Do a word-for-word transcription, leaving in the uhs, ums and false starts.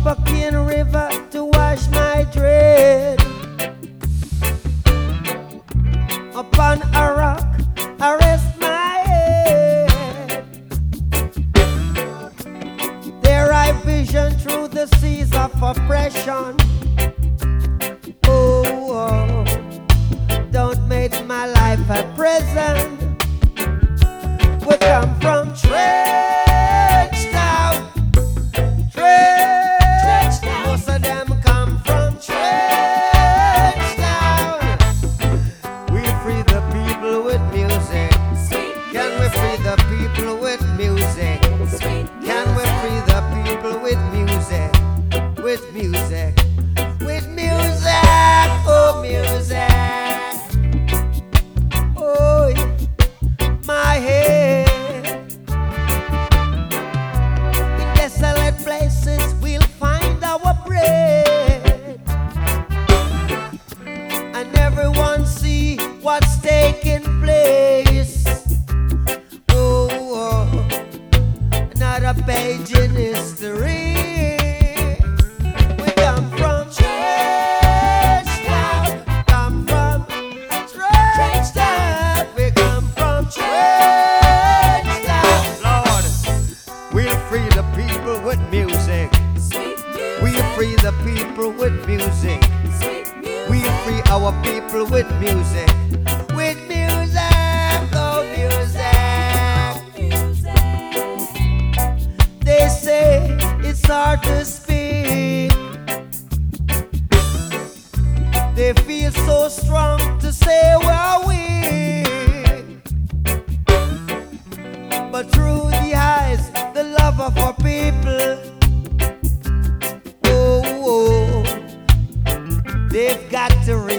Spokane River to wash my dread. Upon a rock, I rest my head. There I vision through the seas of oppression. Oh, oh. Don't make my life a prison. We come from Trench Town. Trench Town. Most of them come from Trench Town. We free the people with music. Can we free the people with music? Can we free the people with music? With music. With music. Oh, music. Oh, my head. In desolate places we'll find our bread. And everyone see what's taking place. Oh, oh. Another page in history. We come from Trench Town. Come from Trench Town. We come from Trench Town. Lord, we'll free the people with music. We'll free the people with music. We'll free our people with music. With music, oh music. They say it's hard to speak. They feel so strong to say we're weak. But through the eyes, the love of our people, oh, oh, they've got to reach.